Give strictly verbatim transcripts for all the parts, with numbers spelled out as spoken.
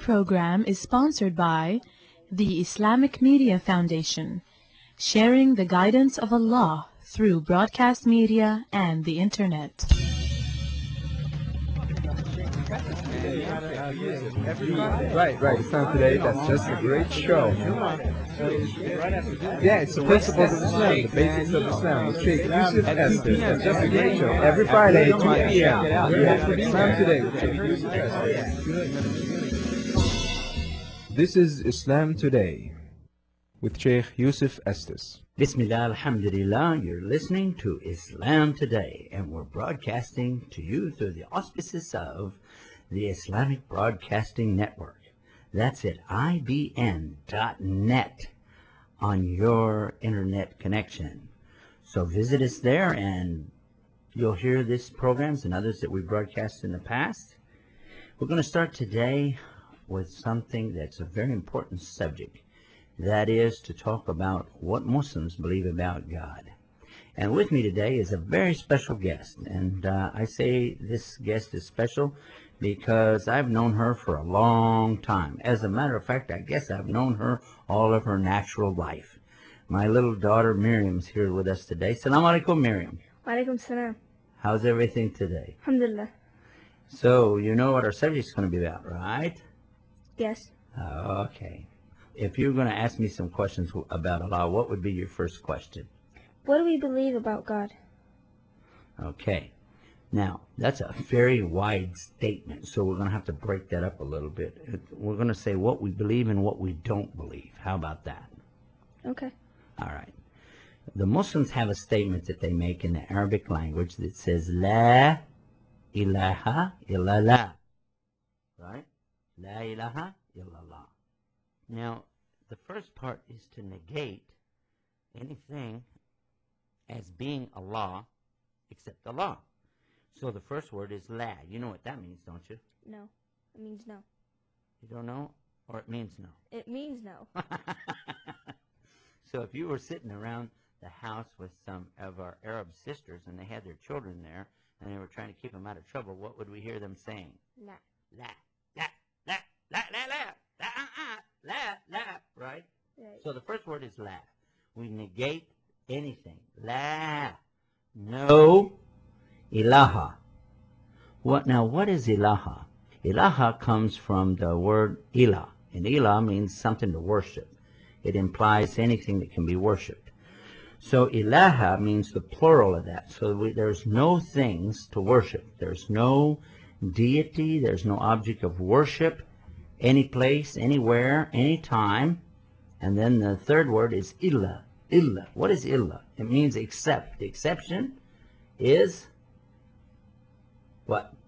program is sponsored by the Islamic Media Foundation, sharing the guidance of Allah through broadcast media and the Internet. Right, right. Islam Today, that's just a great show. Yeah, it's the principles of Islam, the basics of Islam, with Sheikh Yusuf Estes. That's just a great show. Every Friday, two p m Yeah, Islam Today with Sheikh Yusuf Estes. This is Islam Today with Sheikh Yusuf Estes. Bismillah, alhamdulillah, you're listening to Islam Today, and we're broadcasting to you through the auspices of the Islamic Broadcasting Network. That's at I B N dot net on your internet connection. So visit us there and you'll hear these programs and others that we broadcast in the past. We're going to start today with something that's a very important subject. That is to talk about what Muslims believe about God. And with me today is a very special guest. And uh, I say this guest is special because I've known her for a long time. As a matter of fact, I guess I've known her all of her natural life. My little daughter Miriam's here with us today. Assalamu alaikum, Miriam. Wa alaikum salam. How's everything today? Alhamdulillah. So, you know what our subject's going to be about, right? Yes. Okay. If you're going to ask me some questions about Allah, what would be your first question? What do we believe about God? Okay. Now, that's a very wide statement, so we're going to have to break that up a little bit. We're going to say what we believe and what we don't believe. How about that? Okay. All right. The Muslims have a statement that they make in the Arabic language that says, La ilaha illallah. Right? La ilaha illallah. Now, the first part is to negate anything as being Allah except Allah. So the first word is la. You know what that means, don't you? No. It means no. You don't know? Or it means no? It means no. So if you were sitting around the house with some of our Arab sisters and they had their children there and they were trying to keep them out of trouble, what would we hear them saying? La. La, la, la, la, la, la, la, uh, uh, la, la, right? Right. So the first word is la. We negate anything. La. No. Ilaha. What now? What is ilaha? Ilaha comes from the word ilah, and ilah means something to worship. It implies anything that can be worshipped. So ilaha means the plural of that. So we, there's no things to worship. There's no deity. There's no object of worship, any place, anywhere, anytime. And then the third word is illa. Illa. What is illa? It means except. The exception is what?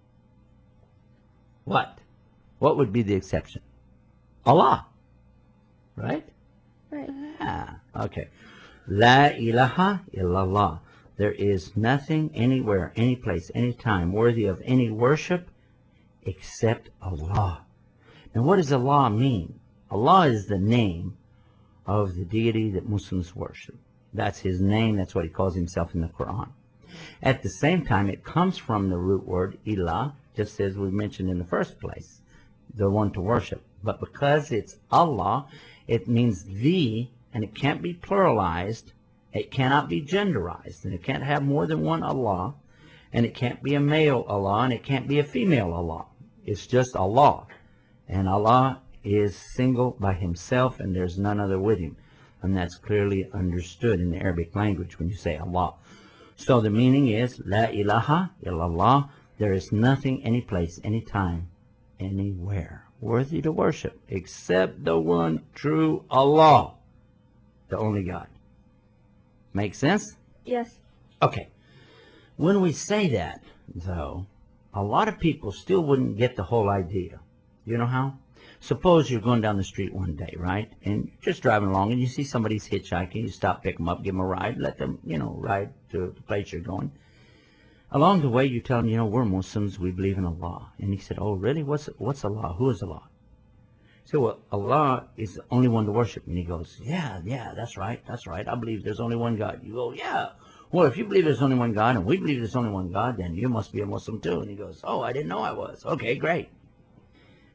What? What would be the exception? Allah. Right? Right. Ah, okay. La ilaha illallah. There is nothing, anywhere, any place, any time worthy of any worship except Allah. Now what does Allah mean? Allah is the name of the deity that Muslims worship. That's his name. That's what he calls himself in the Quran. At the same time, it comes from the root word ilah, just as we mentioned in the first place, the one to worship. But because it's Allah, it means the, and it can't be pluralized, it cannot be genderized, and it can't have more than one Allah, and it can't be a male Allah, and it can't be a female Allah. It's just Allah. And Allah is single by himself, and there's none other with him. And that's clearly understood in the Arabic language when you say Allah. So the meaning is, La ilaha illallah, there is nothing, any place, any time, anywhere worthy to worship except the one true Allah, the only God. Make sense? Yes. Okay. When we say that, though, a lot of people still wouldn't get the whole idea. You know how? Suppose you're going down the street one day, right? And you're just driving along and you see somebody's hitchhiking. You stop, pick them up, give them a ride, let them, you know, ride to the place you're going. Along the way, you tell him, you know, we're Muslims, we believe in Allah. And he said, oh, really? What's what's Allah? Who is Allah? So, well, Allah is the only one to worship. And he goes, yeah, yeah, that's right, that's right. I believe there's only one God. You go, yeah. Well, if you believe there's only one God and we believe there's only one God, then you must be a Muslim too. And he goes, oh, I didn't know I was. Okay, great.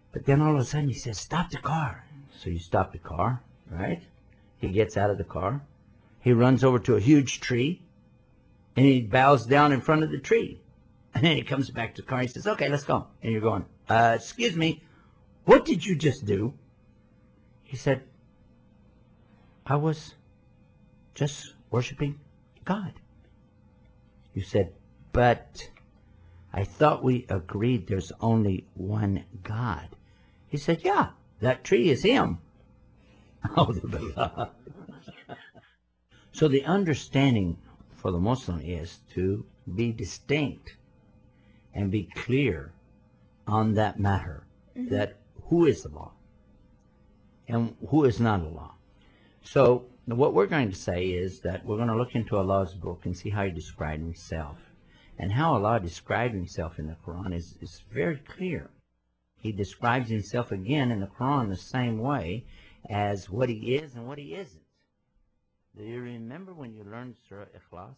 But then all of a sudden he says, stop the car. So you stop the car, right? He gets out of the car. He runs over to a huge tree, and he bows down in front of the tree. And then he comes back to the car. He says, okay, let's go. And you're going, uh, excuse me, what did you just do? He said, I was just worshiping God. You said, but I thought we agreed there's only one God. He said, yeah, that tree is him. So the understanding for the Muslim is to be distinct and be clear on that matter, mm-hmm. that who is Allah and who is not Allah. So what we're going to say is that we're going to look into Allah's book and see how he described himself. And how Allah described himself in the Quran is, is very clear. He describes himself again in the Quran the same way as what he is and what he isn't. Do you remember when you learned Surah Ikhlas?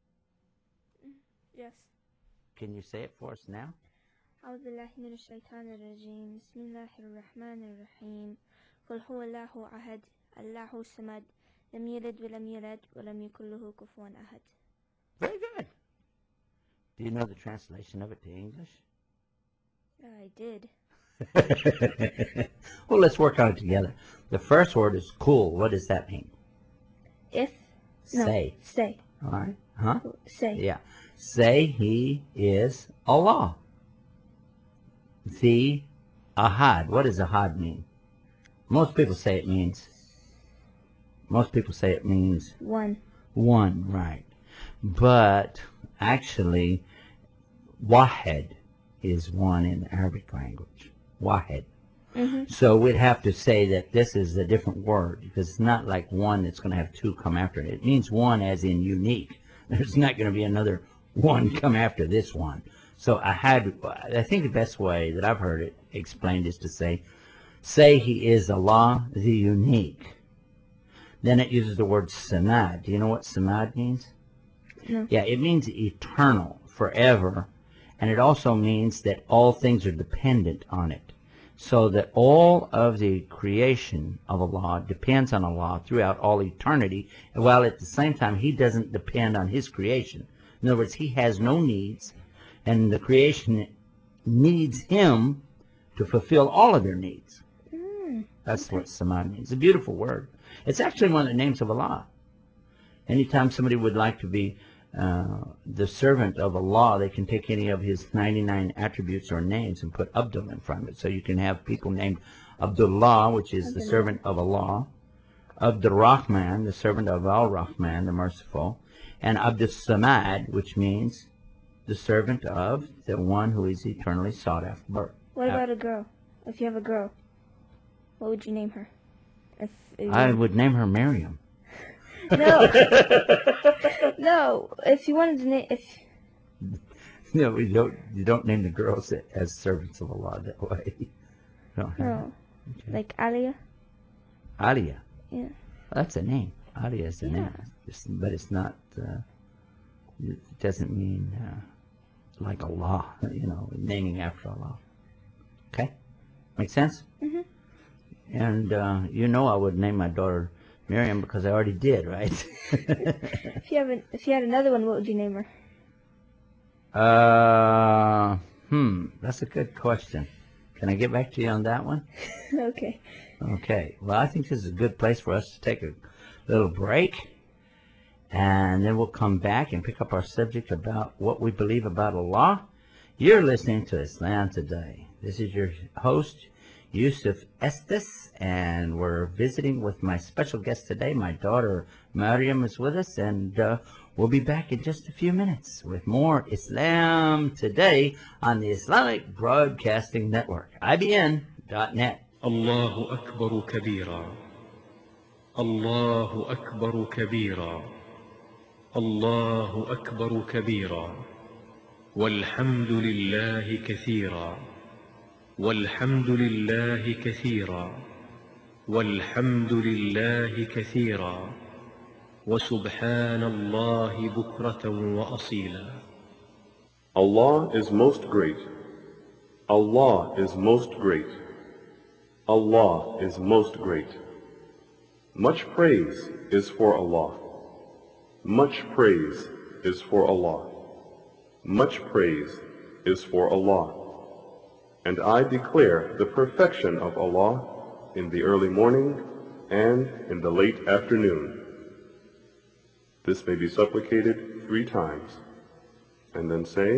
Yes. Can you say it for us now? أعوذ بالله من الشيطان الرجيم بسم الله الرحمن الرحيم قل هو الله أحد الله الصمد لم يلد ولم يولد ولم يكن له كفوا أحد. Very good. Do you know the translation of it to English? I did. Well, let's work on it together. The first word is cool. What does that mean? If. No. Say. Say. All right. Huh? Say. Yeah. Say he is Allah. The Ahad. What does Ahad mean? Most people say it means. Most people say it means. One. One, right. But actually, Wahed is one in the Arabic language. Wahed. Mm-hmm. So we'd have to say that this is a different word, because it's not like one that's going to have two come after it. It means one as in unique. There's not going to be another one come after this one. So I had, I think the best way that I've heard it explained is to say, say he is Allah, the unique. Then it uses the word Samad. Do you know what Samad means? No. Yeah, it means eternal, forever. And it also means that all things are dependent on it. So that all of the creation of Allah depends on Allah throughout all eternity, while at the same time he doesn't depend on his creation. In other words, he has no needs, and the creation needs him to fulfill all of their needs. Mm, That's okay. what Samad means. It's a beautiful word. It's actually one of the names of Allah. Anytime somebody would like to be uh, the servant of Allah, they can take any of his ninety-nine attributes or names and put Abdul in front of it. So you can have people named Abdullah, which is the Abdullah. servant of Allah, Abdur Rahman, the servant of Al-Rahman, the merciful, and Abdus Samad, which means the servant of the one who is eternally sought after. What about a girl? If you have a girl, what would you name her? If, if I you... would name her Miriam. No. No. If you wanted to name, if No, we don't. You don't name the girls as servants of Allah that way. No. no, Okay. like Alia. Alia. Yeah. That's a name. Alia is a Yeah. name, it's, but it's not. Uh, it doesn't mean uh, like Allah. You know, naming after Allah. Okay, make sense? Mhm. And uh, you know, I would name my daughter Miriam because I already did, right? If you have an, if you had another one, what would you name her? uh, hmm, that's a good question. Can I get back to you on that one? Okay. Okay. Well, I think this is a good place for us to take a little break. And then we'll come back and pick up our subject about what we believe about Allah. You're listening to Islam Today. This is your host, Yusuf Estes, and we're visiting with my special guest today. My daughter, Mariam, is with us, and uh, we'll be back in just a few minutes with more Islam Today on the Islamic Broadcasting Network, I B N dot net. الله أكبر كبيرا الله أكبر كبيرا الله أكبر كبيرا والحمد لله كثيرا والحمد لله كثيرا والحمد لله كثيرا وسبحان الله بكرة وأصيلا. Allah is most great. Allah is most great. Allah is most great. Much praise is for Allah. Much praise is for Allah. Much praise is for Allah. And I declare the perfection of Allah in the early morning and in the late afternoon. This may be supplicated three times. And then say,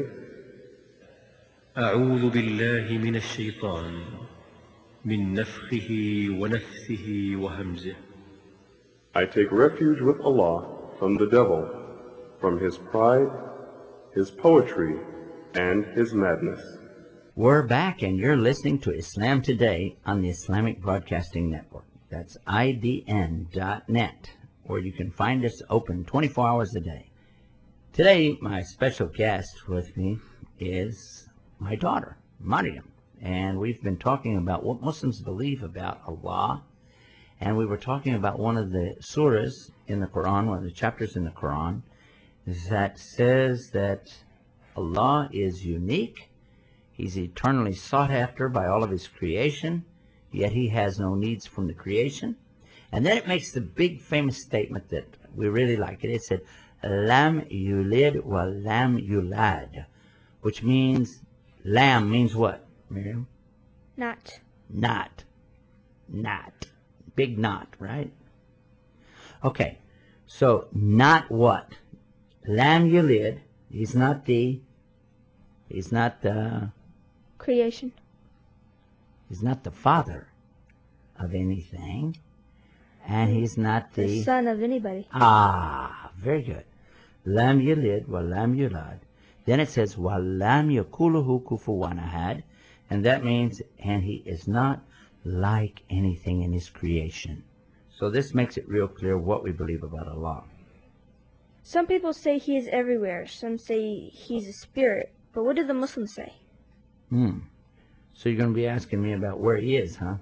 أعوذ بالله من الشيطان من نفخه ونفثه وهمزه. I take refuge with Allah from the devil, from his pride, his poetry, and his madness. We're back, and you're listening to Islam Today on the Islamic Broadcasting Network. That's I D N dot net, where you can find us open twenty-four hours a day. Today, my special guest with me is my daughter, Mariam, and we've been talking about what Muslims believe about Allah, and we were talking about one of the surahs in the Quran, one of the chapters in the Quran, that says that Allah is unique. He's eternally sought after by all of his creation, yet he has no needs from the creation. And then it makes the big famous statement that we really like it. It said, Lam yulid wa lam yulad, which means, lam means what, Miriam? Not. Not. Not. Big not, right? Okay, so not what? Lam yulid, he's not the, he's not the, Creation. he's not the father of anything, and he's not the, The son of anybody. ah, very good. Lam yalid wa lam yulad. Then it says wa lam yakuluhu kufuwan ahad, and that means, and he is not like anything in his creation. So this makes it real clear what we believe about Allah. Some people say he is everywhere. Some say he's a spirit. But what do the Muslims say? Hmm. So you're going to be asking me about where he is, huh?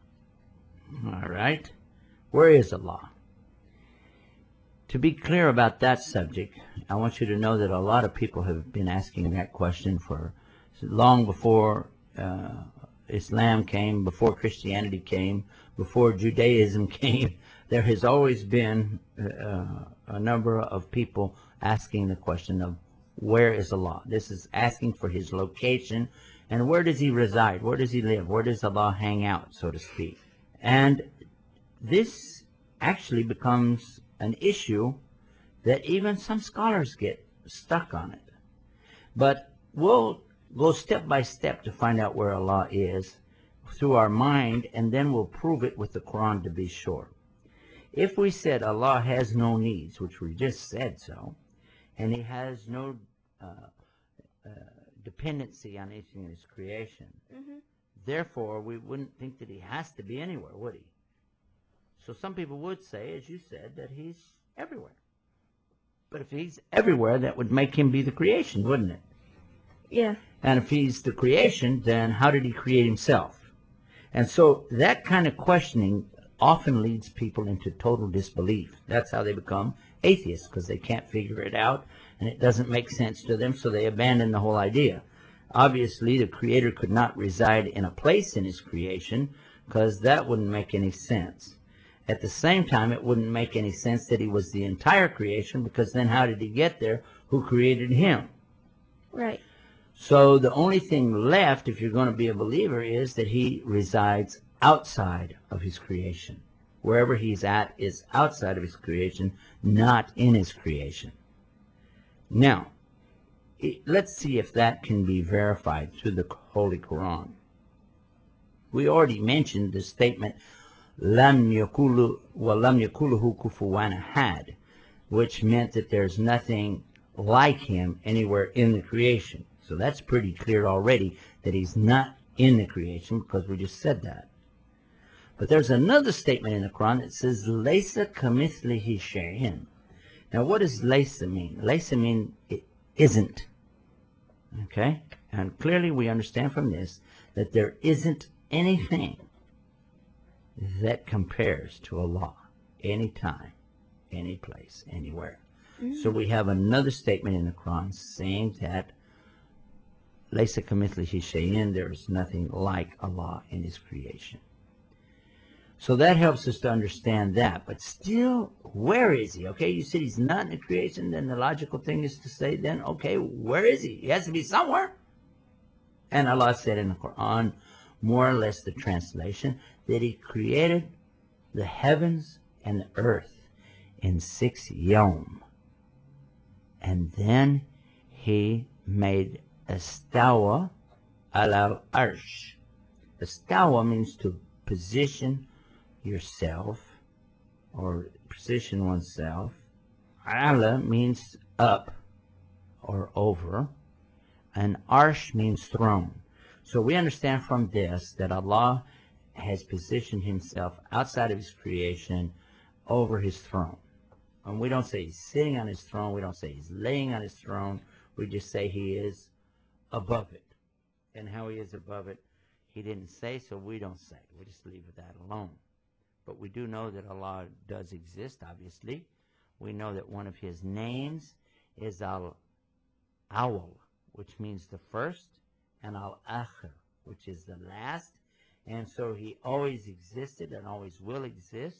All right. Where is Allah? To be clear about that subject, I want you to know that a lot of people have been asking that question for long before uh, Islam came, before Christianity came, before Judaism came. There has always been uh, a number of people asking the question of where is Allah? This is asking for his location, and where does he reside? Where does he live? Where does Allah hang out, so to speak? And this actually becomes an issue that even some scholars get stuck on it. But we'll go step by step to find out where Allah is through our mind, and then we'll prove it with the Quran to be sure. If we said Allah has no needs, which we just said so, and he has no uh, uh, dependency on anything in his creation, Mm-hmm. therefore we wouldn't think that he has to be anywhere, would he? So some people would say, as you said, that he's everywhere. But if he's everywhere, that would make him be the creation, wouldn't it? Yeah. And if he's the creation, then how did he create himself? And so that kind of questioning often leads people into total disbelief. That's how they become atheists, because they can't figure it out, and it doesn't make sense to them, so they abandon the whole idea. Obviously, the Creator could not reside in a place in his creation, because that wouldn't make any sense. At the same time, it wouldn't make any sense that he was the entire creation, because then how did he get there? Who created him? Right. So the only thing left, if you're going to be a believer, is that he resides outside of his creation. Wherever he's at is outside of his creation, not in his creation. Now, let's see if that can be verified through the Holy Quran. We already mentioned the statement, Lam yakulu wa lam yakuluhu kufuwan ahad, which meant that there's nothing like him anywhere in the creation. So that's pretty clear already that he's not in the creation, because we just said that. But there's another statement in the Quran that says, Laysa kamithlihi shay'in. Now what does laysa mean? Laysa mean it isn't. Okay? And clearly we understand from this that there isn't anything that compares to Allah, anytime, any place, anywhere. Mm-hmm. So we have another statement in the Quran saying that Laysa kamithlihi shay'in, there is nothing like Allah in his creation. So that helps us to understand that. But still, where is he? Okay, you said he's not in the creation, then the logical thing is to say then, okay, where is he? He has to be somewhere. And Allah said in the Quran, more or less the translation, that he created the heavens and the earth in six yom. And then he made istawa ala arsh. Istawa means to position yourself or position oneself. Ala means up or over. And arsh means throne. So we understand from this that Allah has positioned himself outside of his creation over his throne. And we don't say he's sitting on his throne. We don't say he's laying on his throne. We just say he is above it. And how he is above it, he didn't say, so we don't say. We just leave that alone. But we do know that Allah does exist, obviously. We know that one of his names is Al-Awwal, which means the first, and Al-Akhir, which is the last. And so he always existed and always will exist.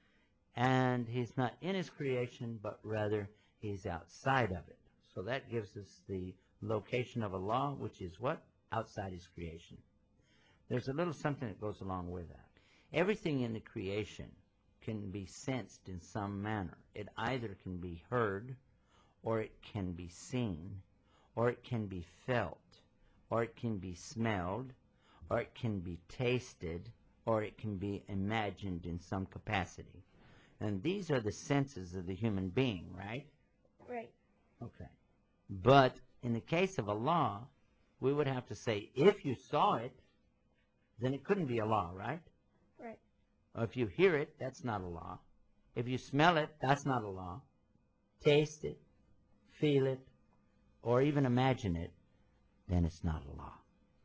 And he's not in his creation, but rather he's outside of it. So that gives us the location of Allah, which is what? Outside his creation. There's a little something that goes along with that. Everything in the creation can be sensed in some manner. It either can be heard, or it can be seen, or it can be felt, or it can be smelled, or it can be tasted, or it can be imagined in some capacity. And these are the senses of the human being, right? Right. Okay. But in the case of Allah, we would have to say, if you saw it, then it couldn't be Allah, right? Right. Or if you hear it, that's not Allah. If you smell it, that's not Allah. Taste it, feel it, or even imagine it, then it's not Allah.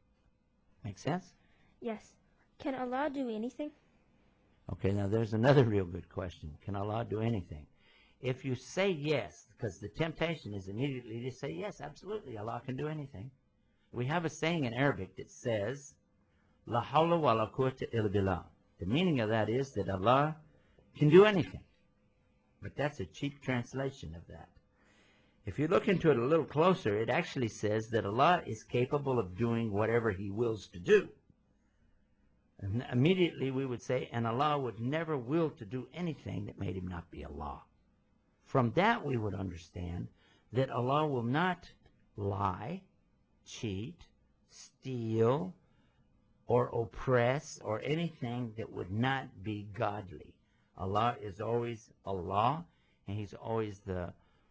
Make sense? Yes. Can Allah do anything? Okay, now there's another real good question. Can Allah do anything? If you say yes, because the temptation is immediately to say yes, absolutely, Allah can do anything. We have a saying in Arabic that says, La hawla wa la quwwata illa billah. The meaning of that is that Allah can do anything. But that's a cheap translation of that. If you look into it a little closer, it actually says that Allah is capable of doing whatever he wills to do. And immediately we would say, and Allah would never will to do anything that made him not be Allah. From that we would understand that Allah will not lie, cheat, steal, or oppress, or anything that would not be godly. Allah is always Allah, and he's always the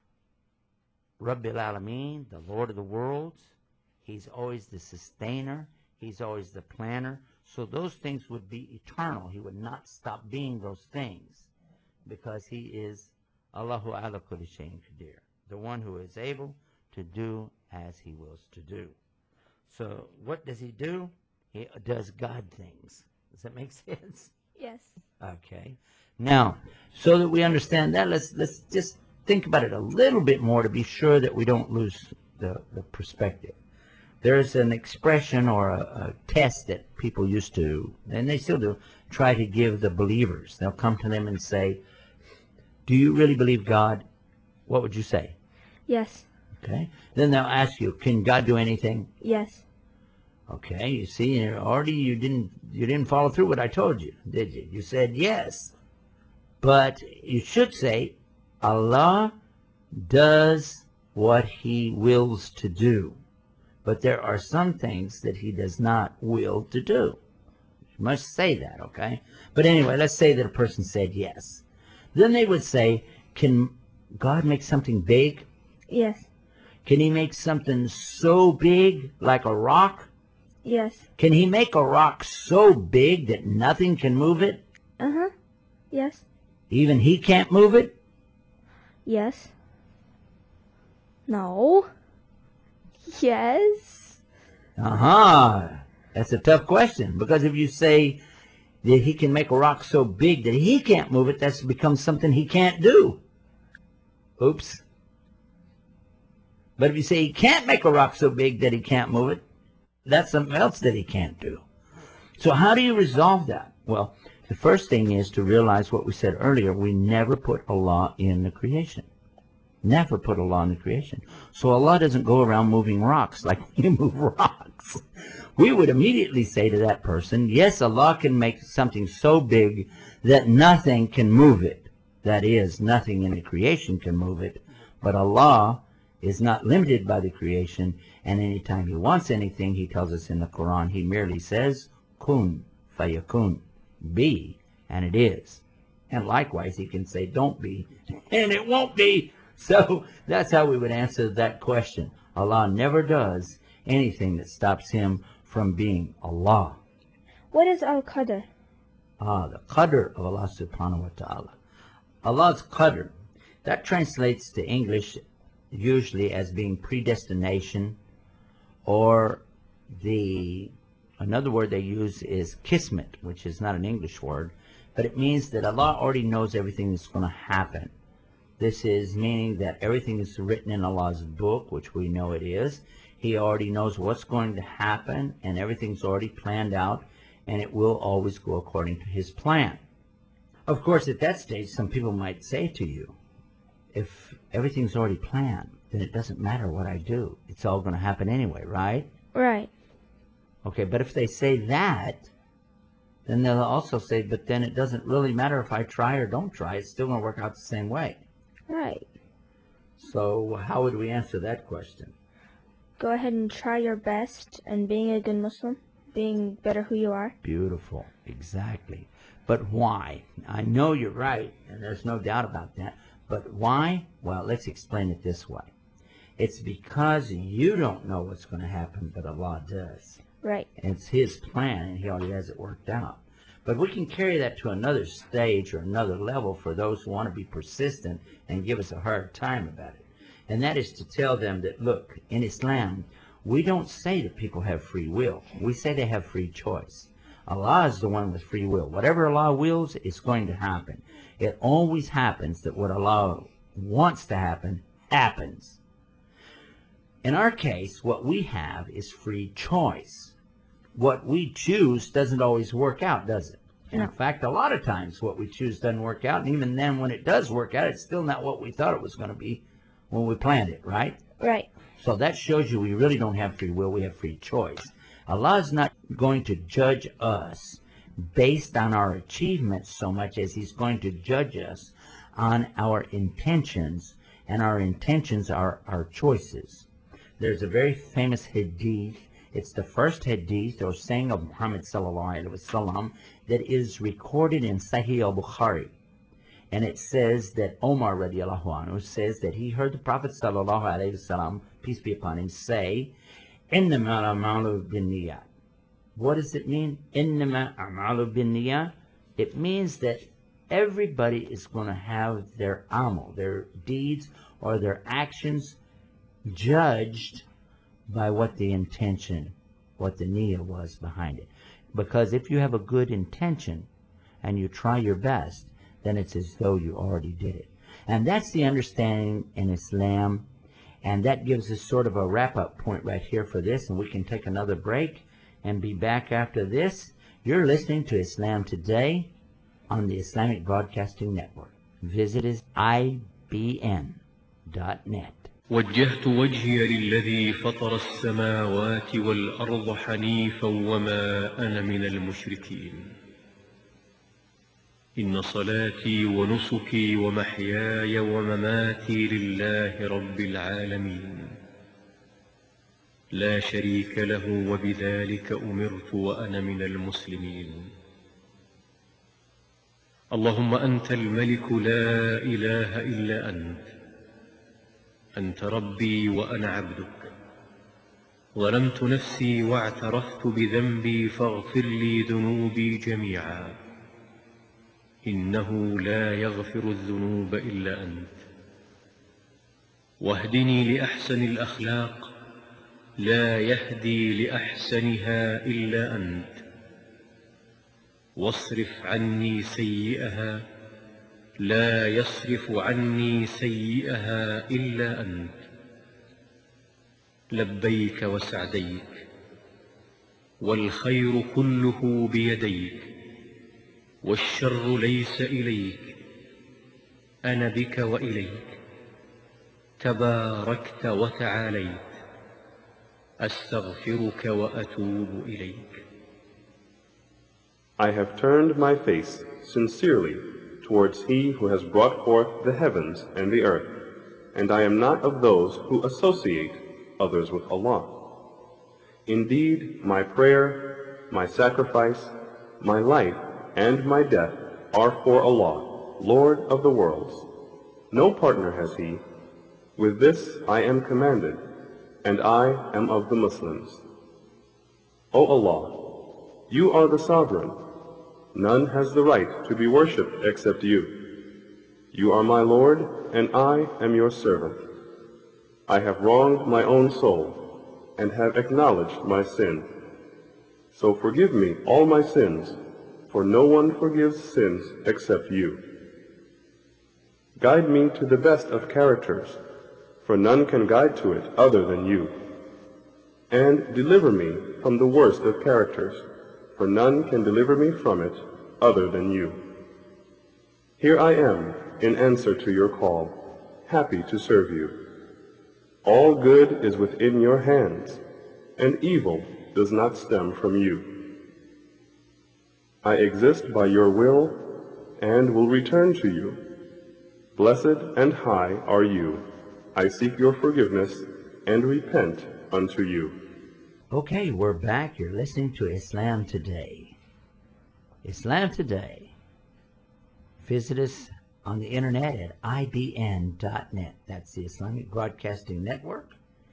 Rabbil Alameen, the Lord of the worlds. He's always the sustainer. He's always the planner. So those things would be eternal. He would not stop being those things because he is Allahu ala kulli shayin qadir, the one who is able to do as he wills to do. So what does he do? He does God things. Does that make sense? Yes. Okay. Now, so that we understand that, let's let's just think about it a little bit more to be sure that we don't lose the, the perspective. There's an expression or a, a test that people used to, and they still do, try to give the believers. They'll come to them and say, do you really believe God? What would you say? Yes. Okay. Then they'll ask you, can God do anything? Yes. Okay, you see, already you didn't you didn't follow through what I told you, did you? You said yes. But you should say, Allah does what he wills to do. But there are some things that he does not will to do. You must say that, okay? But anyway, let's say that a person said yes. Then they would say, can God make something big? Yes. Can he make something so big, like a rock? Yes. Can he make a rock so big that nothing can move it? Uh-huh. Yes. Even he can't move it? Yes. No. Yes. Uh-huh. That's a tough question, because if you say that he can make a rock so big that he can't move it, that's becomes something he can't do. Oops. But if you say he can't make a rock so big that he can't move it, that's something else that he can't do. So how do you resolve that? Well, The first thing is to realize what we said earlier. We never put Allah in the creation. Never put Allah in the creation. So Allah doesn't go around moving rocks like we move rocks. We would immediately say to that person, yes, Allah can make something so big that nothing can move it. That is, nothing in the creation can move it. But Allah is not limited by the creation, and anytime He wants anything, He tells us in the Quran, He merely says, kun fayakun, be, and it is. And likewise, He can say, don't be, and it won't be. So that's how we would answer that question. Allah never does anything that stops Him from being Allah. What is Al-Qadr? Ah, the Qadr of Allah subhanahu wa ta'ala. Allah's Qadr, that translates to English usually as being predestination, or the, another word they use is kismet, which is not an English word, but it means that Allah already knows everything that's going to happen. This is meaning that everything is written in Allah's book, which we know it is. He already knows what's going to happen, and everything's already planned out, and it will always go according to His plan. Of course, at that stage, some people might say to you, if everything's already planned, then it doesn't matter what I do. It's all going to happen anyway, right? Right. Okay, but if they say that, then they'll also say, but then it doesn't really matter if I try or don't try. It's still going to work out the same way. Right. So how would we answer that question? Go ahead and try your best, and being a good Muslim, being better who you are. Beautiful. Exactly. But why? I know you're right, and there's no doubt about that. But why? Well, let's explain it this way. It's because you don't know what's going to happen, but Allah does. Right. And it's His plan, and He already has it worked out. But we can carry that to another stage or another level for those who want to be persistent and give us a hard time about it. And that is to tell them that, look, in Islam, we don't say that people have free will. We say they have free choice. Allah is the one with free will. Whatever Allah wills is going to happen. It always happens that what Allah wants to happen, happens. In our case, what we have is free choice. What we choose doesn't always work out, does it? No. In fact, a lot of times what we choose doesn't work out, and even then when it does work out, it's still not what we thought it was going to be when we planned it, right? Right. So that shows you we really don't have free will, we have free choice. Allah is not going to judge us based on our achievements so much as He's going to judge us on our intentions, and our intentions are our choices. There's a very famous hadith. It's the first hadith or saying of Muhammad sallallahu alaihi wasallam that is recorded in Sahih al-Bukhari. And it says that Omar radiallahu anhu says that he heard the Prophet sallallahu alaihi wasallam, peace be upon him, say, "Innama al-a'malu bin-niyat." What does it mean? Innama al-a'malu bin-niyat. It means that everybody is going to have their amal, their deeds or their actions, judged by what the intention, what the niyyah was behind it. Because if you have a good intention and you try your best, then it's as though you already did it. And that's the understanding in Islam, and that gives us sort of a wrap-up point right here for this, and we can take another break and be back after this. You're listening to Islam Today on the Islamic Broadcasting Network. Visit us I B N dot net. وجهت وجهي للذي فطر السماوات والأرض حنيفا وما أنا من المشركين إن صلاتي ونسكي ومحياي ومماتي لله رب العالمين لا شريك له وبذلك أمرت وأنا من المسلمين اللهم أنت الملك لا إله إلا أنت أنت ربي وأنا عبدك ظلمت نفسي واعترفت بذنبي فاغفر لي ذنوبي جميعا إنه لا يغفر الذنوب إلا أنت واهدني لأحسن الأخلاق لا يهدي لأحسنها إلا أنت واصرف عني سيئها لا يصرف عني سيئها إلا أنت لبيك وسعديك والخير كله بيديك والشر ليس إليك أنا بك وإليك تباركت وتعاليت أستغفرك وأتوب إليك. I have turned my face sincerely towards He who has brought forth the heavens and the earth, and I am not of those who associate others with Allah. Indeed, my prayer, my sacrifice, my life, and my death are for Allah, Lord of the worlds. No partner has He. With this I am commanded, and I am of the Muslims. O Allah, You are the Sovereign. None has the right to be worshipped except You. You are my Lord, and I am Your servant. I have wronged my own soul, and have acknowledged my sin. So forgive me all my sins, for no one forgives sins except You. Guide me to the best of characters, for none can guide to it other than You. And deliver me from the worst of characters, for none can deliver me from it other than You. Here I am, in answer to Your call, happy to serve You. All good is within Your hands, and evil does not stem from You. I exist by Your will, and will return to You. Blessed and high are You. I seek Your forgiveness, and repent unto You. Okay, we're back. You're listening to Islam Today. Islam Today. Visit us on the internet at I B N dot net. That's the Islamic Broadcasting Network.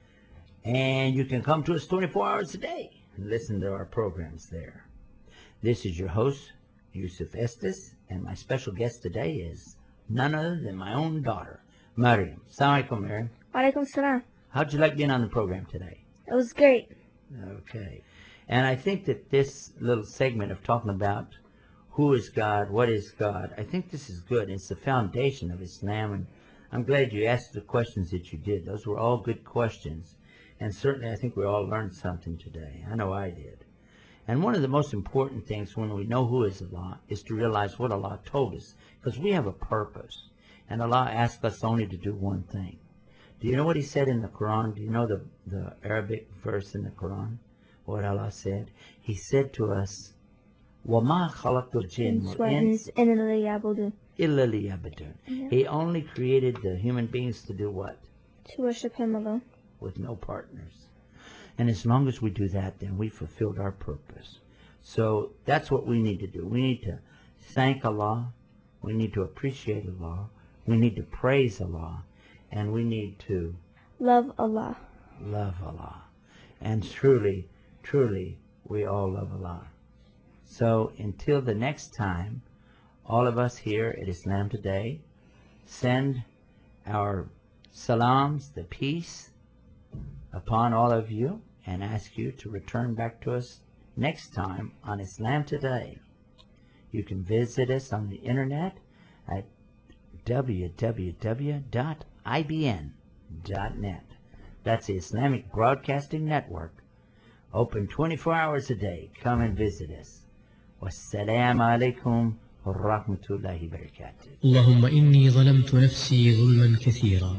And you can come to us twenty-four hours a day and listen to our programs there. This is your host, Yusuf Estes, and my special guest today is none other than my own daughter, Mariam. Assalamu alaikum, Mariam. Walaikum salam. How'd you like being on the program today? It was great. Okay. And I think that this little segment of talking about who is God, what is God, I think this is good. It's the foundation of Islam, and I'm glad you asked the questions that you did. Those were all good questions, and certainly I think we all learned something today. I know I did. And one of the most important things when we know who is Allah is to realize what Allah told us, because we have a purpose, and Allah asked us only to do one thing. Do you know what He said in the Quran? Do you know the, the Arabic verse in the Quran? What Allah said? He said to us, وَمَا خَلَقْتُ الْجِنَّ وَالْإِنسَ إِلَّا لِيَعْبُدُونَ. He only created the human beings to do what? To worship Him alone. With no partners. And as long as we do that, then we fulfilled our purpose. So that's what we need to do. We need to thank Allah. We need to appreciate Allah. We need to praise Allah. And we need to love Allah. Love Allah. And truly, truly, we all love Allah. So until the next time, all of us here at Islam Today send our salams, the peace, upon all of you, and ask you to return back to us next time on Islam Today. You can visit us on the internet at w w w dot I B N dot net. That's the Islamic Broadcasting Network. Open twenty-four hours a day. Come and visit us. Wassalamu alaikum wa rahmatullahi wa barakatuh. اللهم إني ظلمت نفسي ظلما كثيرا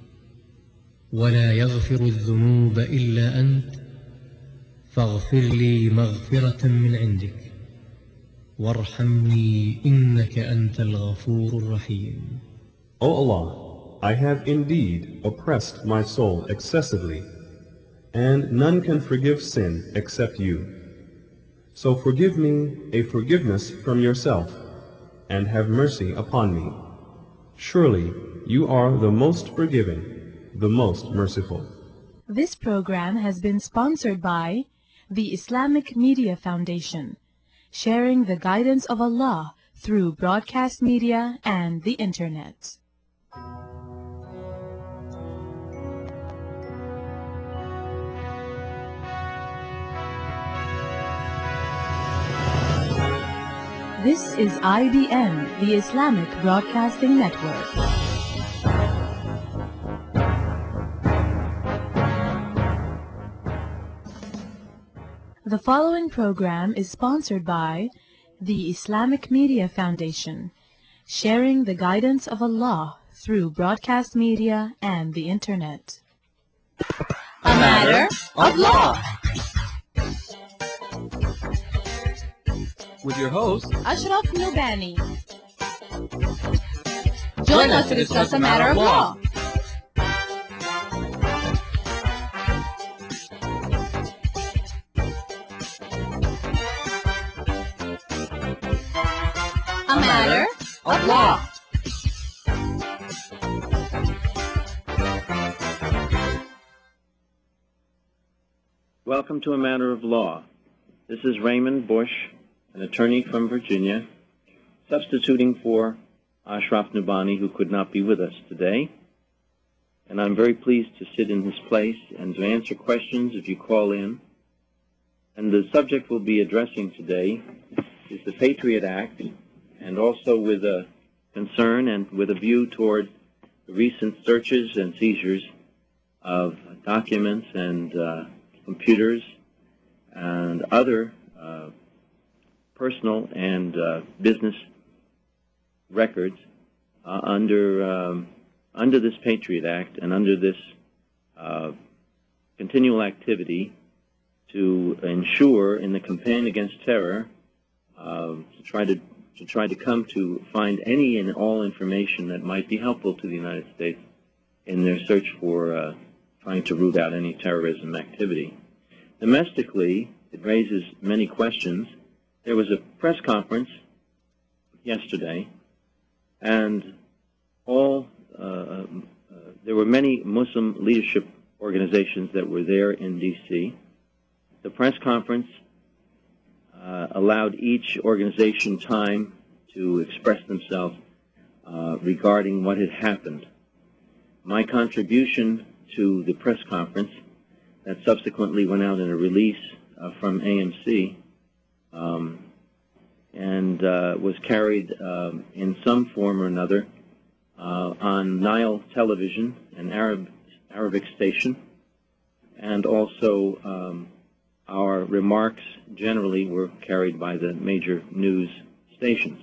ولا يغفر الذنوب إلا أنت فاغفر لي مغفرة من عندك وارحمني إنك أنت الغفور الرحيم. O Allah, I have indeed oppressed my soul excessively, and none can forgive sin except You. So forgive me a forgiveness from Yourself, and have mercy upon me. Surely You are the most forgiving, the most merciful. This program has been sponsored by the Islamic Media Foundation, sharing the guidance of Allah through broadcast media and the Internet. This is I B N, the Islamic Broadcasting Network. The following program is sponsored by the Islamic Media Foundation, sharing the guidance of Allah through broadcast media and the Internet. A Matter of Law. With your host, Ashraf Nubani. Join us to discuss a matter of law. A Matter of Law. Welcome to A Matter of Law. This is Raymond Bush, an attorney from Virginia, substituting for Ashraf Nubani, who could not be with us today. And I'm very pleased to sit in his place and to answer questions if you call in. And the subject we'll be addressing today is the Patriot Act, and also with a concern and with a view toward the recent searches and seizures of documents and uh, computers and other uh, personal and uh, business records uh, under um, under this Patriot Act and under this uh, continual activity to ensure in the campaign against terror uh, to try to to try to come to find any and all information that might be helpful to the United States in their search for uh, trying to root out any terrorism activity. Domestically, it raises many questions. There was a press conference yesterday, and all uh, uh, there were many Muslim leadership organizations that were there in D C The press conference uh, allowed each organization time to express themselves uh, regarding what had happened. My contribution to the press conference that subsequently went out in a release uh, from A M C um, and uh, was carried um, in some form or another uh, on Nile Television, an Arab Arabic station, and also um, our remarks generally were carried by the major news stations.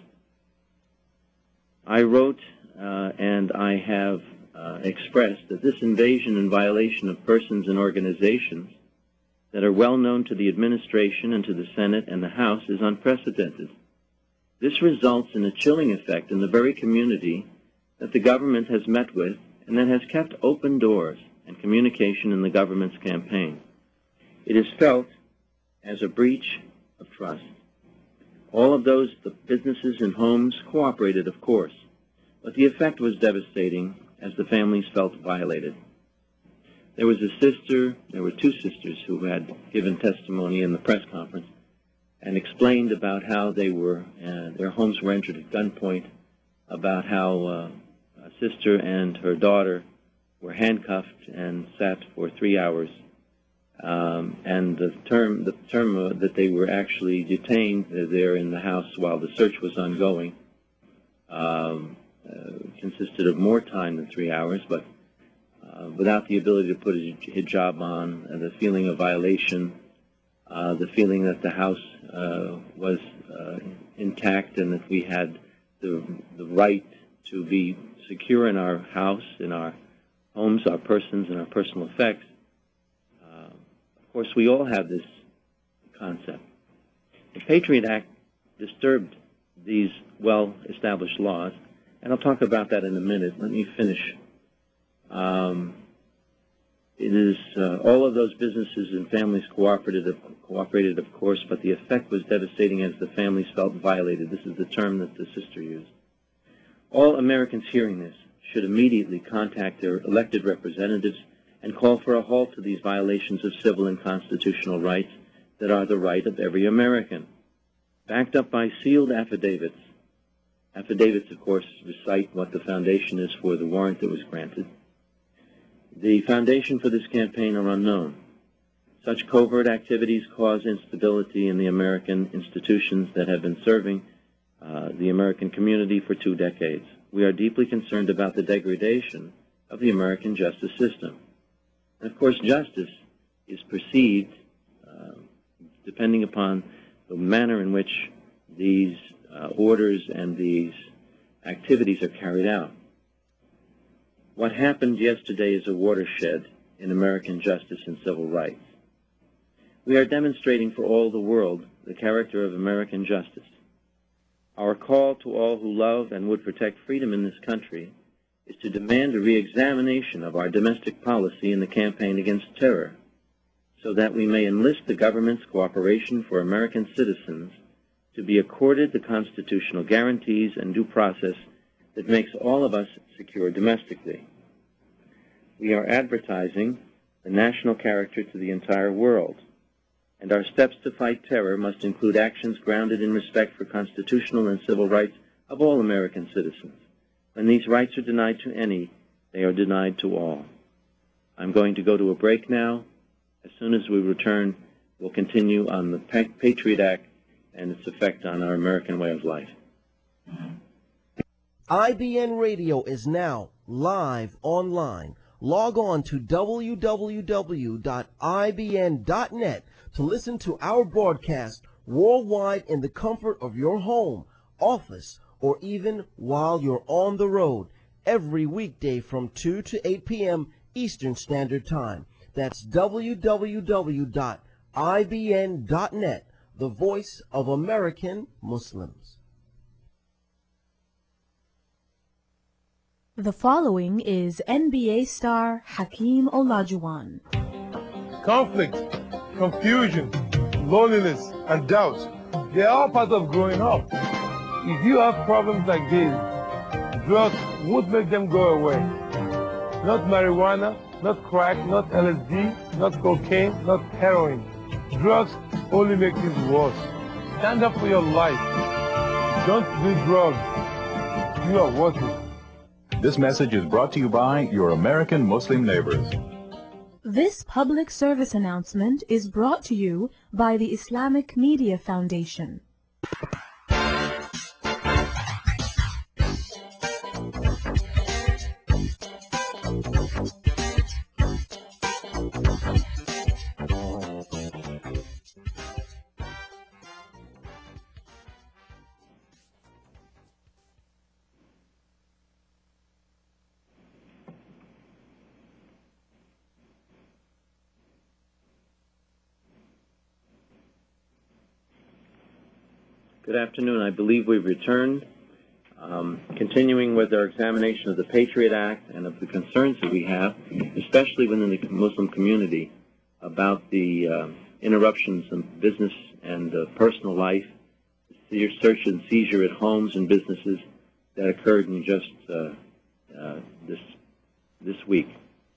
I wrote uh, and I have uh, expressed that this invasion and violation of persons and organizations that are well known to the administration and to the Senate and the House is unprecedented. This results in a chilling effect in the very community that the government has met with and that has kept open doors and communication in the government's campaign. It is felt as a breach of trust. All of those, the businesses and homes, cooperated, of course, but the effect was devastating as the families felt violated. There was a sister, there were two sisters who had given testimony in the press conference and explained about how they were, uh, their homes were entered at gunpoint, about how uh, a sister and her daughter were handcuffed and sat for three hours. Um, and the term, the term uh, that they were actually detained uh, there in the house while the search was ongoing um, uh, consisted of more time than three hours, but uh, without the ability to put a hijab on, uh, the feeling of violation, uh, the feeling that the house uh, was uh, intact and that we had the, the right to be secure in our house, in our homes, our persons, and our personal effects. Of course, we all have this concept. The Patriot Act disturbed these well-established laws, and I'll talk about that in a minute. Let me finish. Um, it is uh, all of those businesses and families cooperated, cooperated, of course, but the effect was devastating as the families felt violated. This is the term that the sister used. All Americans hearing this should immediately contact their elected representatives and call for a halt to these violations of civil and constitutional rights that are the right of every American. Backed up by sealed affidavits. Affidavits, of course, recite what the foundation is for the warrant that was granted. The foundation for this campaign are unknown. Such covert activities cause instability in the American institutions that have been serving uh, the American community for two decades. We are deeply concerned about the degradation of the American justice system. And of course, justice is perceived, uh, depending upon the manner in which these uh, orders and these activities are carried out. What happened yesterday is a watershed in American justice and civil rights. We are demonstrating for all the world the character of American justice. Our call to all who love and would protect freedom in this country is to demand a re-examination of our domestic policy in the campaign against terror, so that we may enlist the government's cooperation for American citizens to be accorded the constitutional guarantees and due process that makes all of us secure domestically. We are advertising the national character to the entire world, and our steps to fight terror must include actions grounded in respect for constitutional and civil rights of all American citizens. When these rights are denied to any, they are denied to all. I'm going to go to a break now. As soon as we return, we'll continue on the Patriot Act and its effect on our American way of life. I B N Radio is now live online. Log on to w w w dot i b n dot net to listen to our broadcast worldwide in the comfort of your home, office, or even while you're on the road every weekday from two to eight p m Eastern Standard Time. That's w w w dot i b n dot net, the voice of American Muslims. The following is N B A star Hakeem Olajuwon. Conflict, confusion, loneliness, and doubt, they're all part of growing up. If you have problems like this, drugs won't make them go away. Not marijuana, not crack, not L S D, not cocaine, not heroin. Drugs only make things worse. Stand up for your life. Don't do drugs. You are worth it. This message is brought to you by your American Muslim neighbors. This public service announcement is brought to you by the Islamic Media Foundation. Good afternoon. I believe we've returned, um, continuing with our examination of the Patriot Act and of the concerns that we have, especially within the Muslim community, about the uh, interruptions in business and uh, personal life, the search and seizure at homes and businesses that occurred in just uh, uh, this this week.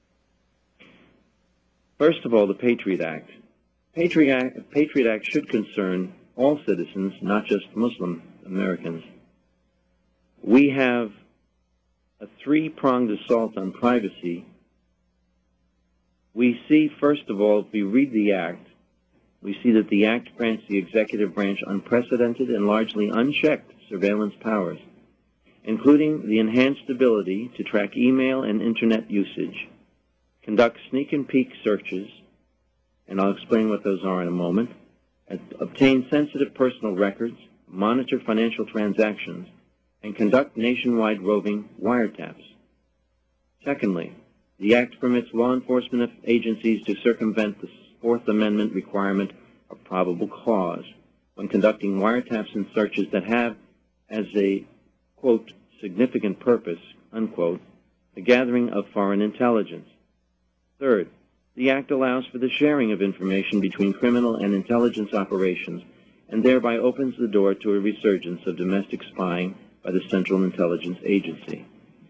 First of all, the Patriot Act. Patriot Act, Patriot Act should concern all citizens, not just Muslim Americans. We have a three-pronged assault on privacy. We see, first of all, if we read the Act, we see that the Act grants the executive branch unprecedented and largely unchecked surveillance powers, including the enhanced ability to track email and Internet usage, conduct sneak and peek searches, and I'll explain what those are in a moment, obtain sensitive personal records, monitor financial transactions, and conduct nationwide roving wiretaps. Secondly, the Act permits law enforcement agencies to circumvent the Fourth Amendment requirement of probable cause when conducting wiretaps and searches that have as a, quote, significant purpose, unquote, the gathering of foreign intelligence. Third, the Act allows for the sharing of information between criminal and intelligence operations and thereby opens the door to a resurgence of domestic spying by the Central Intelligence Agency.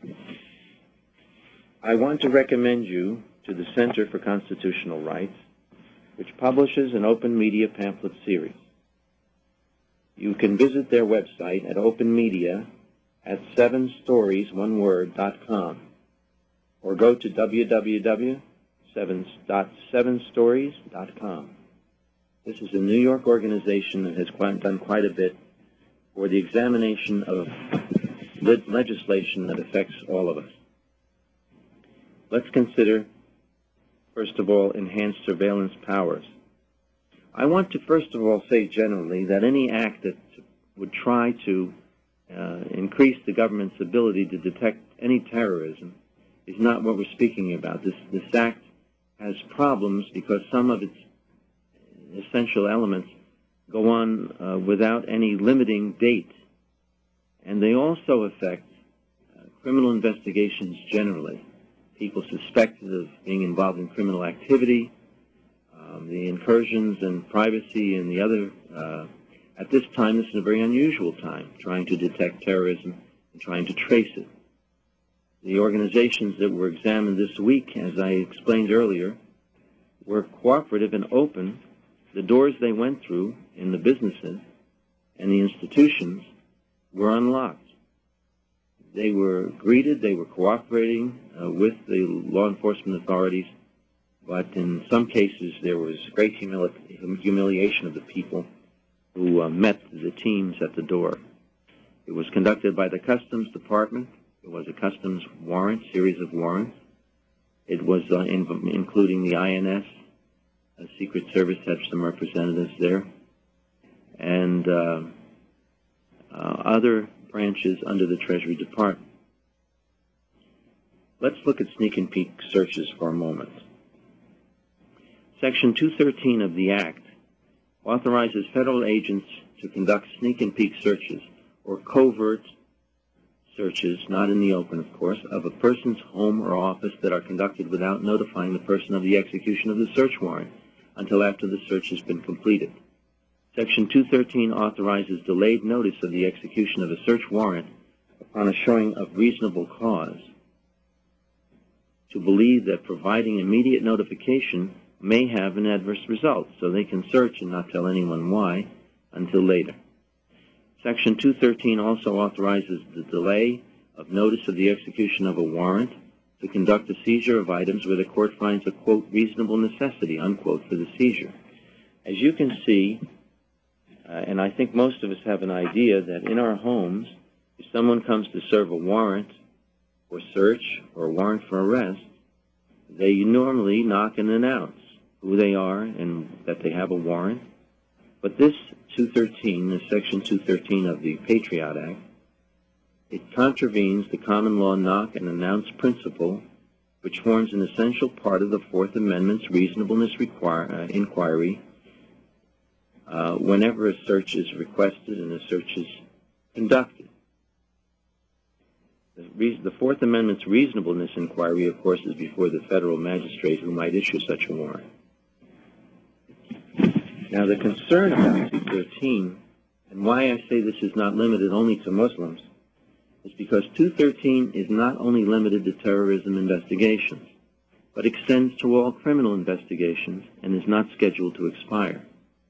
I want to recommend you to the Center for Constitutional Rights, which publishes an open media pamphlet series. You can visit their website at open media at seven stories one word dot com or go to w w w dot seven stories dot com. This is a New York organization that has quite, done quite a bit for the examination of le legislation that affects all of us. Let's consider, first of all, enhanced surveillance powers. I want to first of all say generally that any act that would try to uh, increase the government's ability to detect any terrorism is not what we're speaking about. This, this act has problems because some of its essential elements go on uh, without any limiting date. And they also affect uh, criminal investigations generally. People suspected of being involved in criminal activity, um, the incursions and privacy and the other. Uh, at this time, this is a very unusual time, trying to detect terrorism and trying to trace it. The organizations that were examined this week, as I explained earlier, were cooperative and open. The doors they went through in the businesses and the institutions were unlocked. They were greeted, they were cooperating uh, with the law enforcement authorities, but in some cases there was great humili humiliation of the people who uh, met the teams at the door. It was conducted by the Customs Department. It was a customs warrant, series of warrants. It was uh, in, including the I N S. The Secret Service had some representatives there, and uh, uh, other branches under the Treasury Department. Let's look at sneak and peek searches for a moment. Section two thirteen of the Act authorizes federal agents to conduct sneak and peek searches, or covert searches, not in the open, of course, of a person's home or office that are conducted without notifying the person of the execution of the search warrant until after the search has been completed. Section two thirteen authorizes delayed notice of the execution of a search warrant upon a showing of reasonable cause to believe that providing immediate notification may have an adverse result, so they can search and not tell anyone why until later. Section two thirteen also authorizes the delay of notice of the execution of a warrant to conduct a seizure of items where the court finds a, quote, reasonable necessity, unquote, for the seizure. As you can see, uh, and I think most of us have an idea that in our homes, if someone comes to serve a warrant or search or a warrant for arrest, they normally knock and announce who they are and that they have a warrant. But this two thirteen, this Section two thirteen of the Patriot Act, it contravenes the common law knock and announce principle, which forms an essential part of the Fourth Amendment's reasonableness require, uh, inquiry uh, whenever a search is requested and a search is conducted. The, reason, the Fourth Amendment's reasonableness inquiry, of course, is before the federal magistrate who might issue such a warrant. Now, the concern about two thirteen, and why I say this is not limited only to Muslims, is because two thirteen is not only limited to terrorism investigations, but extends to all criminal investigations and is not scheduled to expire.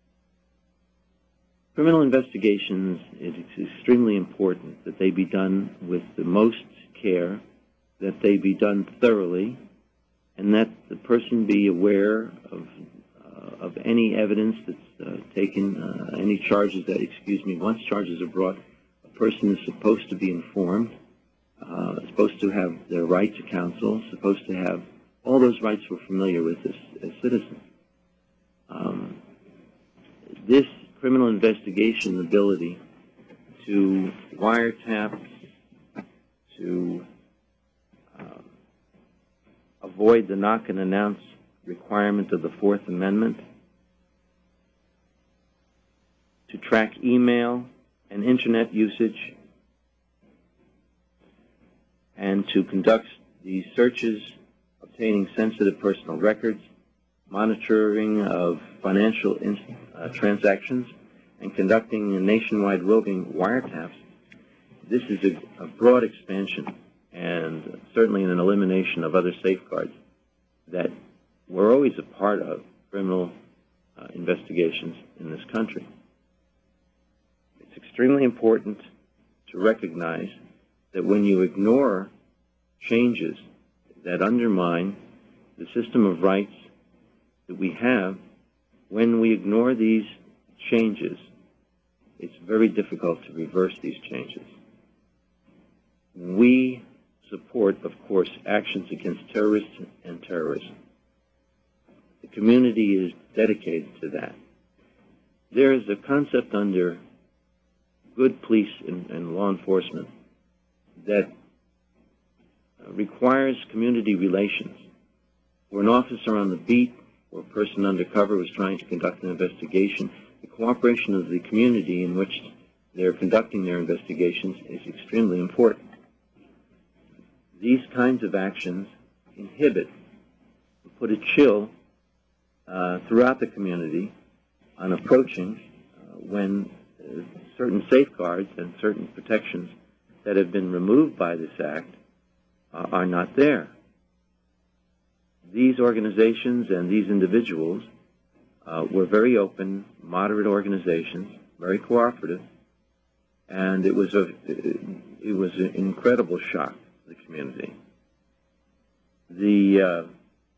Criminal investigations, it is extremely important that they be done with the most care, that they be done thoroughly, and that the person be aware of uh, of any evidence that's uh, taken, uh, any charges that, excuse me, once charges are brought, person is supposed to be informed, uh, supposed to have their right to counsel, supposed to have all those rights we're familiar with as, as citizens. Um, this criminal investigation ability to wiretap, to uh, avoid the knock and announce requirement of the Fourth Amendment, to track email and internet usage, and to conduct these searches, obtaining sensitive personal records, monitoring of financial uh, transactions, and conducting a nationwide roving wiretaps. This is a, a broad expansion and certainly an elimination of other safeguards that were always a part of criminal uh, investigations in this country. It's extremely important to recognize that when you ignore changes that undermine the system of rights that we have, when we ignore these changes, it's very difficult to reverse these changes. We support, of course, actions against terrorists and terrorism. The community is dedicated to that. There is a concept under good police and, and law enforcement that uh, requires community relations. For an officer on the beat or a person undercover who's trying to conduct an investigation, the cooperation of the community in which they're conducting their investigations is extremely important. These kinds of actions inhibit, put a chill uh, throughout the community on approaching uh, when uh, certain safeguards and certain protections that have been removed by this act uh, are not there. These organizations and these individuals uh, were very open, moderate organizations, very cooperative, and it was a it was an incredible shock to the community. The uh,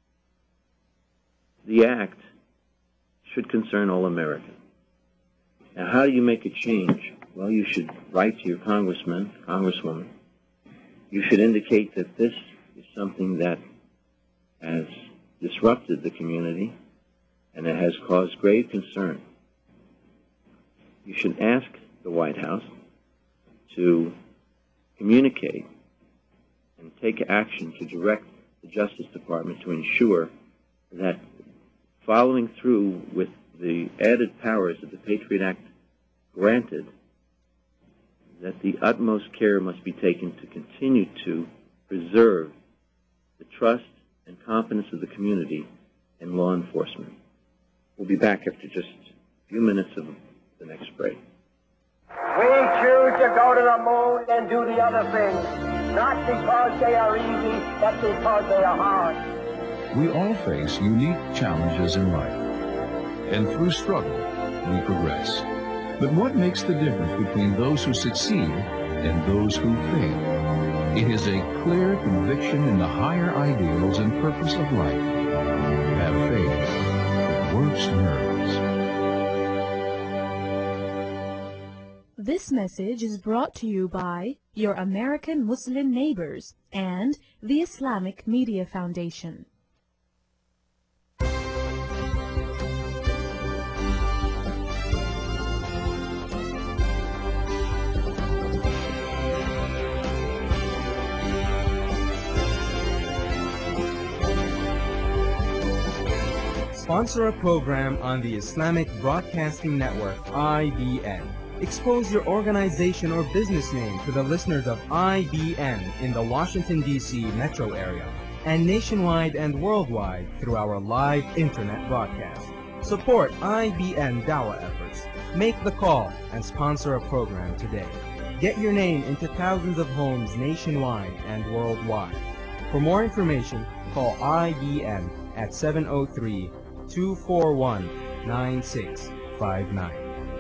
the act should concern all Americans. Now, how do you make a change? Well, you should write to your congressman, congresswoman. You should indicate that this is something that has disrupted the community and it has caused grave concern. You should ask the White House to communicate and take action to direct the Justice Department to ensure that following through with the added powers that the Patriot Act granted, that the utmost care must be taken to continue to preserve the trust and confidence of the community in law enforcement. We'll be back after just a few minutes of the next break. We choose to go to the moon and do the other things, not because they are easy, but because they are hard. We all face unique challenges in life, and through struggle, we progress. But what makes the difference between those who succeed and those who fail? It is a clear conviction in the higher ideals and purpose of life. Have faith. It works miracles. This message is brought to you by your American Muslim neighbors and the Islamic Media Foundation. Sponsor a program on the Islamic Broadcasting Network, I B N. Expose your organization or business name to the listeners of I B N in the Washington, D C metro area and nationwide and worldwide through our live internet broadcast. Support I B N Dawah efforts. Make the call and sponsor a program today. Get your name into thousands of homes nationwide and worldwide. For more information, call I B N at seven oh three, two four one, nine six five nine.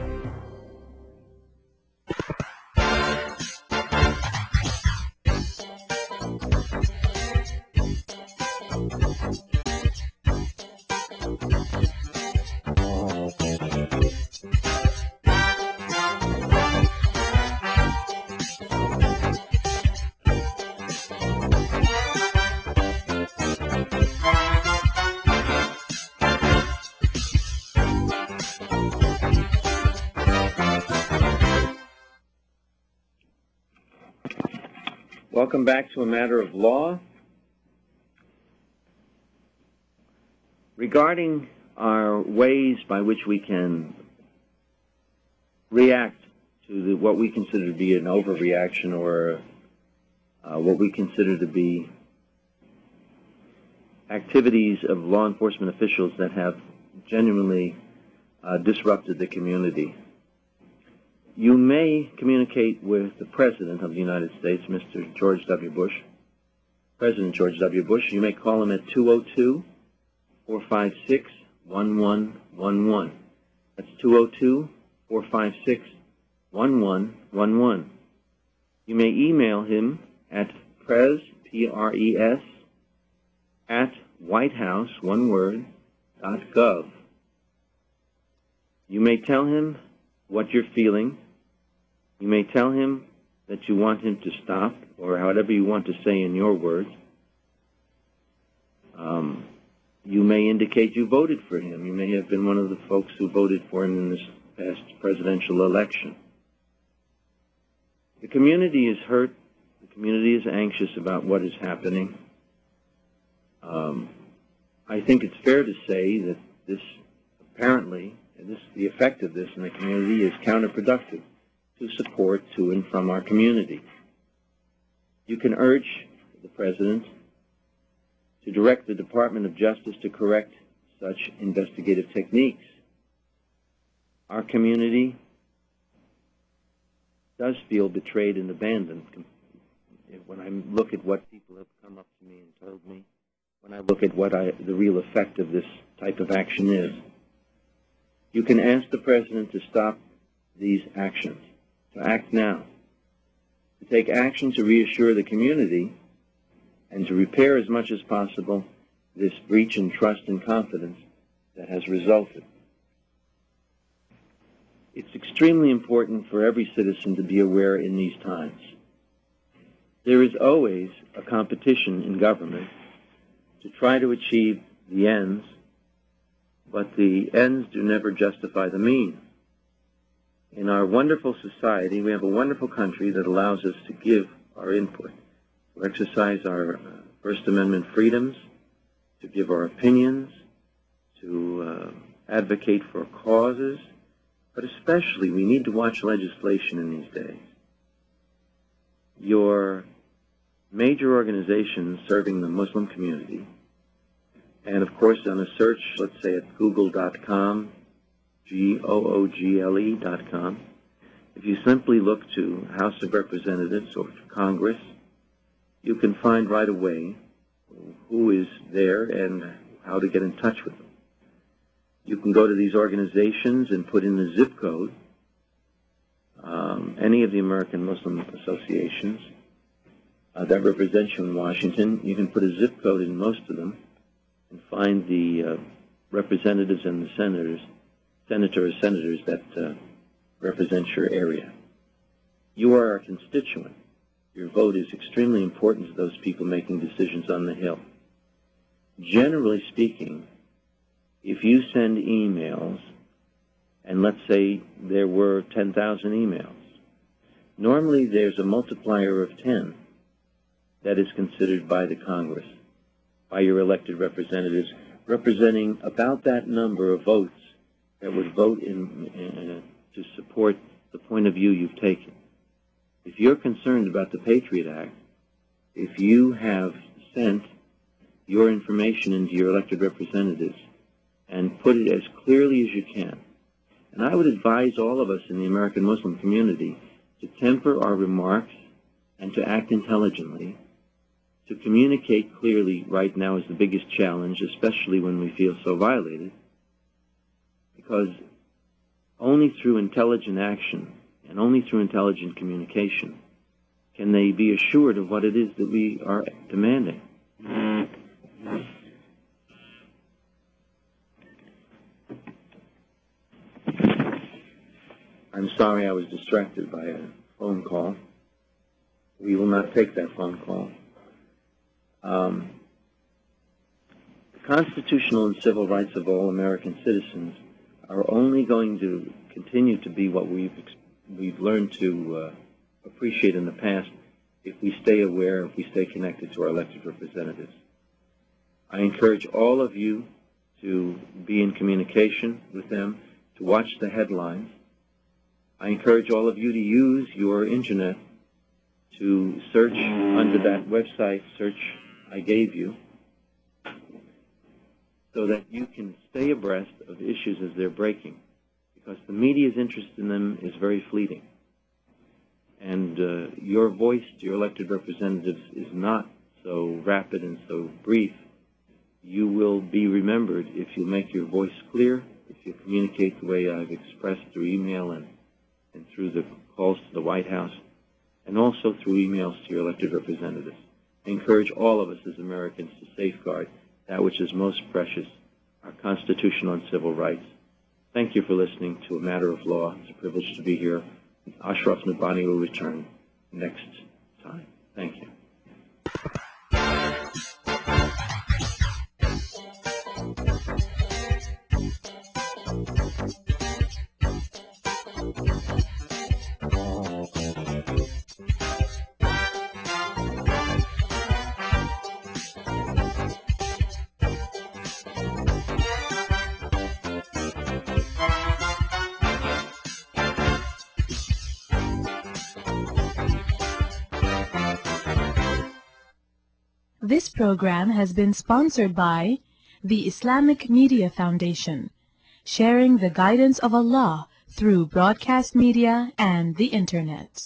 Welcome back to A Matter of Law. Regarding our ways by which we can react to the, what we consider to be an overreaction or uh, what we consider to be activities of law enforcement officials that have genuinely uh, disrupted the community. You may communicate with the President of the United States, Mister George W. Bush, President George W. Bush. You may call him at two oh two, four five six, one one one one. That's two oh two, four five six, one one one one. You may email him at pres, P R E S, at whitehouse, one word, dot gov. You may tell him what you're feeling. You may tell him that you want him to stop, or whatever you want to say in your words. Um, you may indicate you voted for him. You may have been one of the folks who voted for him in this past presidential election. The community is hurt. The community is anxious about what is happening. Um, I think it's fair to say that this apparently, this, the effect of this in the community is counterproductive to support to and from our community. You can urge the President to direct the Department of Justice to correct such investigative techniques. Our community does feel betrayed and abandoned. When I look at what people have come up to me and told me, when I look at what I, the real effect of this type of action is, you can ask the President to stop these actions, to act now, to take action to reassure the community and to repair as much as possible this breach in trust and confidence that has resulted. It's extremely important for every citizen to be aware in these times. There is always a competition in government to try to achieve the ends, but the ends do never justify the means. In our wonderful society, we have a wonderful country that allows us to give our input, to exercise our uh, First Amendment freedoms, to give our opinions, to uh, advocate for causes, but especially we need to watch legislation in these days. Your major organizations serving the Muslim community, and of course on a search, let's say at google dot com, G O O G L E dot com, if you simply look to House of Representatives or Congress, you can find right away who is there and how to get in touch with them. You can go to these organizations and put in the zip code, um, any of the American Muslim associations uh, that represent you in Washington. You can put a zip code in most of them and find the uh, representatives and the senators, senator or senators that uh, represent your area. You are our constituent. Your vote is extremely important to those people making decisions on the Hill. Generally speaking, if you send emails, and let's say there were ten thousand emails, normally there's a multiplier of ten that is considered by the Congress, by your elected representatives, representing about that number of votes that would vote in, in, to support the point of view you've taken. If you're concerned about the Patriot Act, if you have sent your information into your elected representatives and put it as clearly as you can, and I would advise all of us in the American Muslim community to temper our remarks and to act intelligently. To communicate clearly right now is the biggest challenge, especially when we feel so violated, because only through intelligent action and only through intelligent communication can they be assured of what it is that we are demanding. I'm sorry I was distracted by a phone call. We will not take that phone call. Um, the constitutional and civil rights of all American citizens are only going to continue to be what we've we've learned to uh, appreciate in the past if we stay aware, if we stay connected to our elected representatives. I encourage all of you to be in communication with them, to watch the headlines. I encourage all of you to use your internet to search under that website, search I gave you, so that you can stay abreast of issues as they're breaking, because the media's interest in them is very fleeting. And uh, your voice to your elected representatives is not so rapid and so brief. You will be remembered if you make your voice clear, if you communicate the way I've expressed through email and, and through the calls to the White House, and also through emails to your elected representatives. I encourage all of us as Americans to safeguard that which is most precious, our constitutional and civil rights. Thank you for listening to A Matter of Law. It's a privilege to be here. Ashraf Nabhani will return next time. Thank you. This program has been sponsored by the Islamic Media Foundation, sharing the guidance of Allah through broadcast media and the Internet.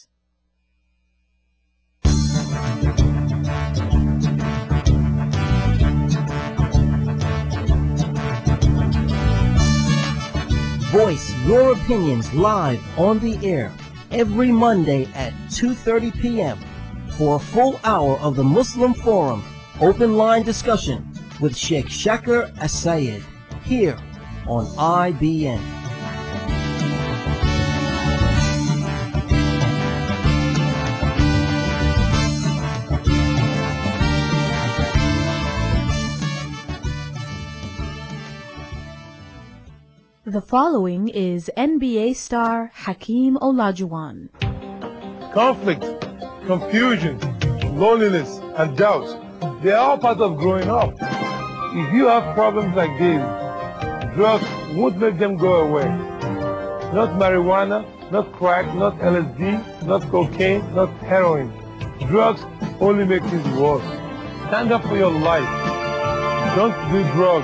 Voice your opinions live on the air every Monday at two thirty p m for a full hour of the Muslim Forum open line discussion with Sheikh Shakir As-Sayed here on I B N. The following is N B A star Hakeem Olajuwon. Conflict, confusion, loneliness, and doubt, they are all part of growing up. If you have problems like this, drugs won't make them go away. Not marijuana, not crack, not L S D, not cocaine, not heroin. Drugs only make things worse. Stand up for your life. Don't do drugs.